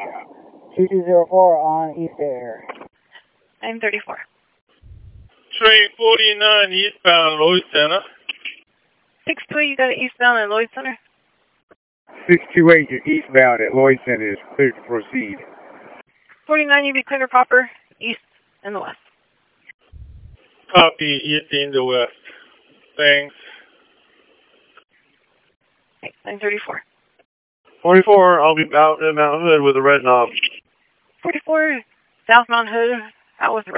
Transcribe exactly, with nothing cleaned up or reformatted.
two two zero four on East Air. nine thirty-four. Train forty-nine eastbound Lloyd Center. six two eight, you got it eastbound at Lloyd Center? six two eight eastbound at Lloyd Center is clear to proceed. forty-nine, you be clear proper, east and the west. Copy, east and the west. Thanks. Okay, nine thirty-four. forty-four, I'll be out at Mount Hood with a red knob. forty-four, South Mount Hood, out with the